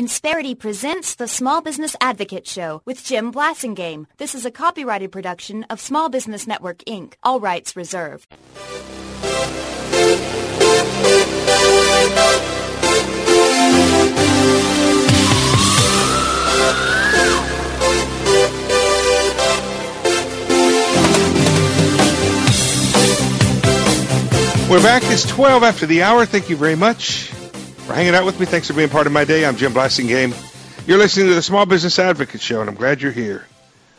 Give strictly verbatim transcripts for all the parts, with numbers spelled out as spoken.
Insperity presents the Small Business Advocate Show with Jim Blasingame. This is a copyrighted production of Small Business Network, Incorporated. All rights reserved. We're back. It's twelve after the hour. Thank you very much for hanging out with me. Thanks for being part of my day. I'm Jim Blasingame. You're listening to the Small Business Advocate Show, and I'm glad you're here.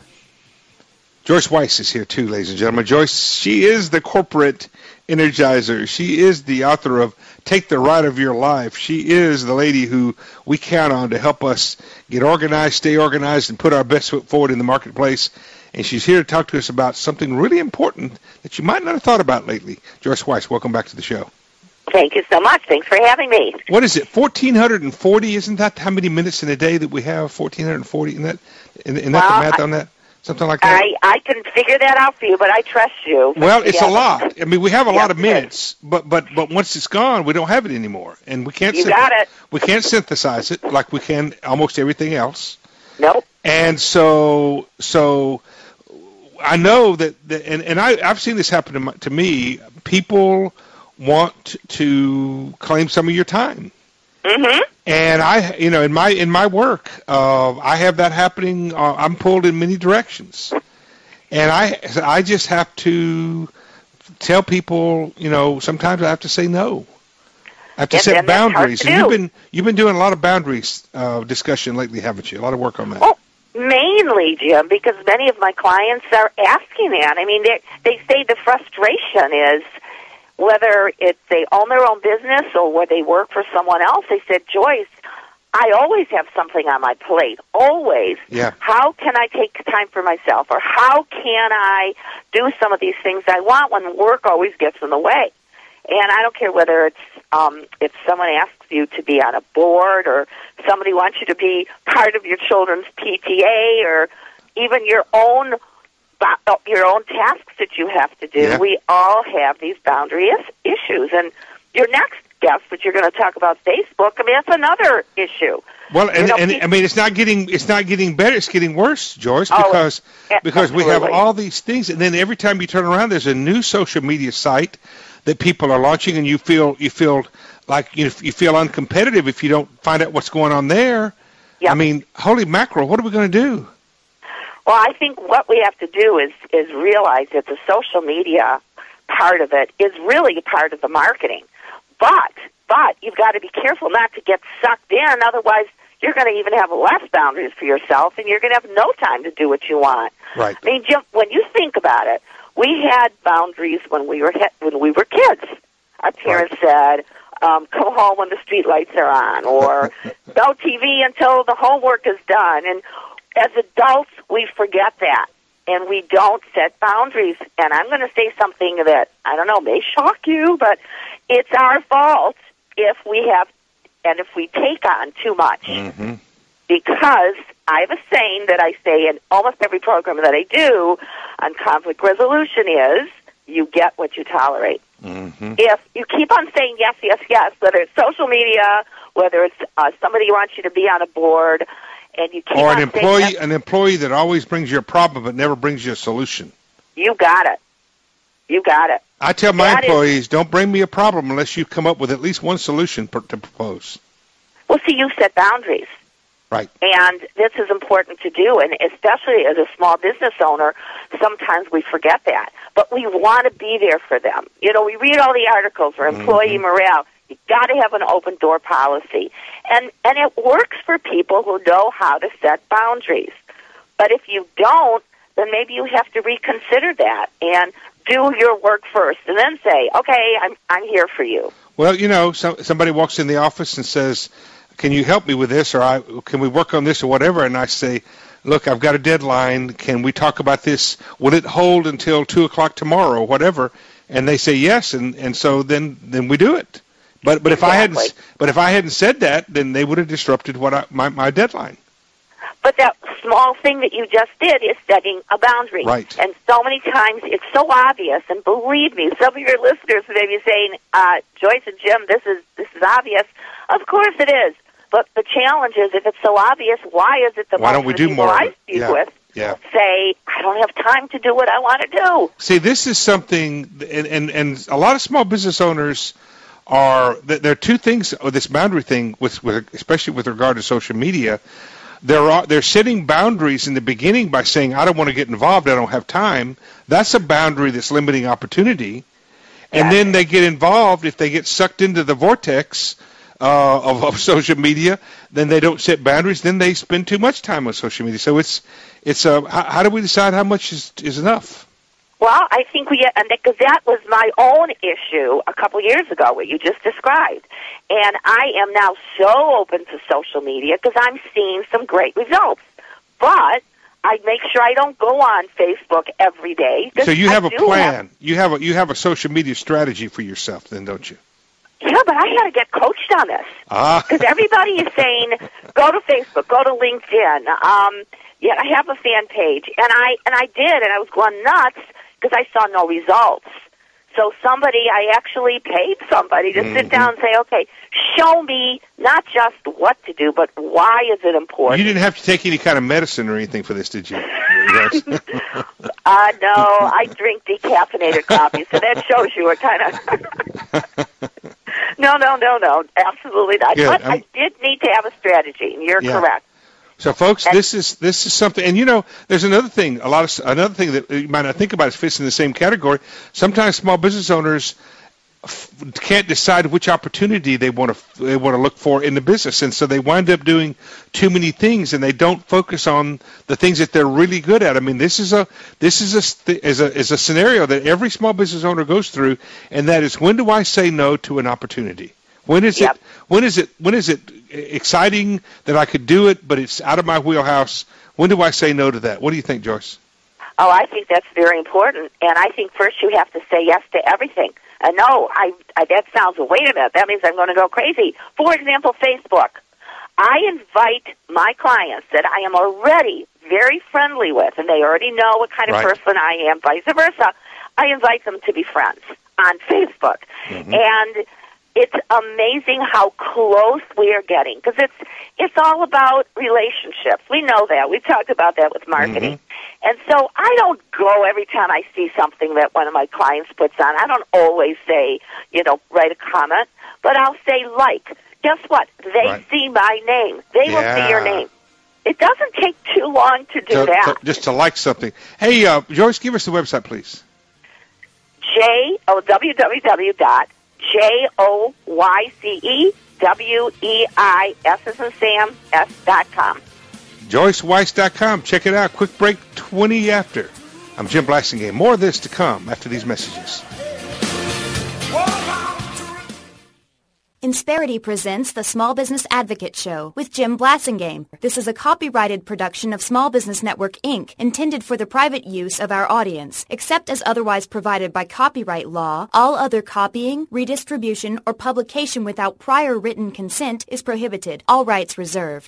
Joyce Weiss is here, too, ladies and gentlemen. Joyce, she is the corporate energizer. She is the author of Take the Ride of Your Life. She is the lady who we count on to help us get organized, stay organized, and put our best foot forward in the marketplace. And she's here to talk to us about something really important that you might not have thought about lately. Joyce Weiss, welcome back to the show. Thank you so much. Thanks for having me. What is it, fourteen forty? Isn't that how many minutes in a day that we have, fourteen forty? Isn't that, isn't that well, the math I, on that? Something like that? I, I can figure that out for you, but I trust you. Well, it's yeah. a lot. I mean, we have a yeah, lot of minutes, but, but, but once it's gone, we don't have it anymore. And we can't, you synth- got it. we can't synthesize it like we can almost everything else. Nope. And so... so I know that, that and, and I, I've seen this happen to, my, to me. People want to claim some of your time. Mm-hmm. And I, you know, in my in my work, uh, I have that happening. Uh, I'm pulled in many directions, and I I just have to tell people, you know, sometimes I have to say no. I have to and, set and boundaries. And you've been you've been doing a lot of boundaries uh, discussion lately, haven't you? A lot of work on that. Oh. Mainly, Jim, because many of my clients are asking that. I mean, they they say the frustration is whether it's they own their own business or whether they work for someone else. They said, Joyce, I always have something on my plate, always. Yeah. How can I take time for myself, or how can I do some of these things I want when work always gets in the way? And I don't care whether it's um, if someone asks you to be on a board, or somebody wants you to be part of your children's P T A, or even your own your own tasks that you have to do. Yeah. We all have these boundary is- issues. And your next guest, which you're going to talk about Facebook, I mean, that's another issue. Well, and, you know, and people, I mean, it's not getting it's not getting better. It's getting worse, Joyce, oh, because because absolutely. we have all these things, and then every time you turn around, there's a new social media site that people are launching, and you feel you feel like you you feel uncompetitive if you don't find out what's going on there. Yep. I mean, holy mackerel, what are we going to do? Well, I think what we have to do is is realize that the social media part of it is really a part of the marketing. But but you've got to be careful not to get sucked in, otherwise you're going to even have less boundaries for yourself, and you're going to have no time to do what you want. Right. I mean, Jim, when you think about it, we had boundaries when we were when we were kids. Our parents right. said, um, "Come home when the street lights are on," or "No T V until the homework is done." And as adults, we forget that, and we don't set boundaries. And I'm going to say something that I don't know may shock you, but it's our fault if we have and if we take on too much. Mm-hmm. Because I have a saying that I say in almost every program that I do on conflict resolution is, you get what you tolerate. Mm-hmm. If you keep on saying yes, yes, yes, whether it's social media, whether it's uh, somebody who wants you to be on a board, and you keep or on an employee, saying yes, an employee that always brings you a problem but never brings you a solution. you got it. You got it. I tell my That employees, is, don't bring me a problem unless you come up with at least one solution per, to propose. well, see, you set boundaries. Right. And this is important to do, and especially as a small business owner, sometimes we forget that. But we want to be there for them. You know, we read all the articles for employee mm-hmm. morale. You've got to have an open door policy. And, and it works for people who know how to set boundaries. But if you don't, then maybe you have to reconsider that and do your work first and then say, okay, I'm, I'm here for you. Well, you know, so, somebody walks in the office and says, can you help me with this, or I, can we work on this or whatever? And I say, look, I've got a deadline. Can we talk about this? Will it hold until two o'clock tomorrow or whatever? And they say yes, and, and so then, then we do it. But but if exactly. I hadn't but if I hadn't said that, then they would have disrupted what I, my my deadline. But that small thing that you just did is setting a boundary. Right. And so many times it's so obvious, and believe me, some of your listeners may be saying, uh, Joyce and Jim, this is this is obvious. Of course it is. But the challenge is, if it's so obvious, why is it that why most don't we of the do people more of I it? speak Yeah. with Yeah. say, I don't have time to do what I want to do? See, this is something, and, and, and a lot of small business owners are, there are two things, or this boundary thing, with, with especially with regard to social media. They're, they're setting boundaries in the beginning by saying, I don't want to get involved, I don't have time. That's a boundary that's limiting opportunity. And Yes. then they get involved, if they get sucked into the vortex uh, of, of social media, then they don't set boundaries, then they spend too much time on social media. So it's, it's uh, how, how do we decide how much is, is enough? Well, I think we, and because that was my own issue a couple years ago, what you just described. And I am now so open to social media because I'm seeing some great results. But I make sure I don't go on Facebook every day. So you I have a do plan. have- you have a you have a social media strategy for yourself, then, don't you? Yeah, but I had to get coached on this. Ah. Because everybody is saying, go to Facebook, go to LinkedIn. Um, yeah, I have a fan page. And I, and I did, and I was going nuts because I saw no results. So somebody, I actually paid somebody to mm-hmm. sit down and say, okay, show me not just what to do, but why is it important? You didn't have to take any kind of medicine or anything for this, did you? uh, no, I drink decaffeinated coffee, so that shows you what kind of... no, no, no, no, absolutely not. Good. But I'm... I did need to have a strategy, and you're yeah. correct. So, folks, this is this is something, and you know, there's another thing. A lot of another thing that you might not think about is fits in the same category. Sometimes small business owners f- can't decide which opportunity they want to they want to look for in the business, and so they wind up doing too many things, and they don't focus on the things that they're really good at. I mean, this is a this is a is a is a scenario that every small business owner goes through, and that is, when do I say no to an opportunity? When is yep. it? When is it? When is it exciting that I could do it, but it's out of my wheelhouse? When do I say no to that? What do you think, Joyce? Oh, I think that's very important, and I think first you have to say yes to everything. And no, I, I that sounds. Wait a minute, that means I'm going to go crazy. For example, Facebook. I invite my clients that I am already very friendly with, and they already know what kind of right. person I am. Vice versa, I invite them to be friends on Facebook, mm-hmm. and it's amazing how close we are getting, because it's it's all about relationships. We know that. We've talked about that with marketing. Mm-hmm. And so I don't go every time I see something that one of my clients puts on. I don't always say, you know, write a comment, but I'll say like. Guess what? They right. see my name. They yeah. will see your name. It doesn't take too long to do to, that. To, just to like something. Hey, uh, Joyce, give us the website, please. J O W W W dot J O Y C E W E I S as in Sam, S dot com. Joyce Weiss dot com. Check it out. Quick break, twenty after. I'm Jim Blasingame. More of this to come after these messages. Insperity presents the Small Business Advocate Show with Jim Blasingame. This is a copyrighted production of Small Business Network, Incorporated, intended for the private use of our audience. Except as otherwise provided by copyright law, all other copying, redistribution, or publication without prior written consent is prohibited. All rights reserved.